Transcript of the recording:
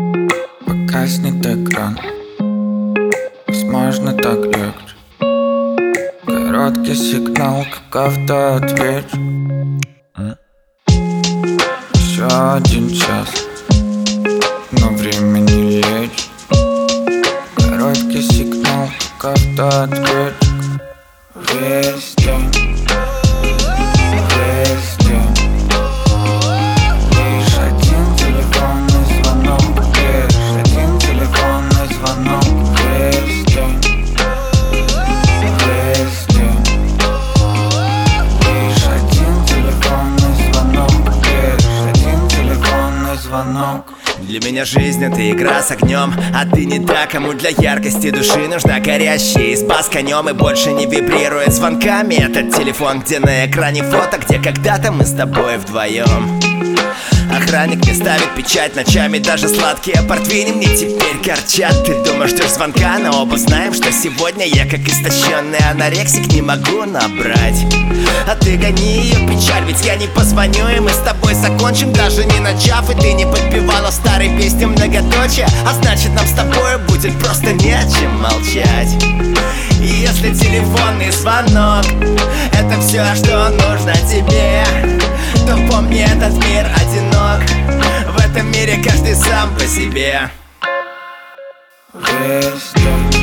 Погаснет экран, возможно так легче. Короткий сигнал, как автоответчик. Еще 1 час, но время не лечит. Короткий сигнал, как автоответчик. Весь день, весь день. Лишь один телефонный звонок, лишь один телефонный звонок. Весь день, весь день. Лишь один телефонный звонок, лишь один телефонный звонок. Для меня жизнь — это игра с огнем, а ты не та, кому для яркости души нужна горящая изба с конем. И больше не вибрирует звонками этот телефон, где на экране фото, где когда-то мы с тобой вдвоем. Охранник мне ставит печать ночами, даже сладкие портвейны мне теперь горчат. Ты думаешь, ждешь звонка, но оба знаем, что сегодня я как истощенный анорексик не могу набрать. А ты гони ее печаль, ведь я не позвоню, и мы с тобой закончим, даже не начав. И ты не подпевала старой песни многоточие, а значит нам с тобой будет просто не о чем молчать. И если телефонный звонок — это все, что нужно тебе, то помни, этот мир одинок. В этом мире каждый сам по себе. Весь день,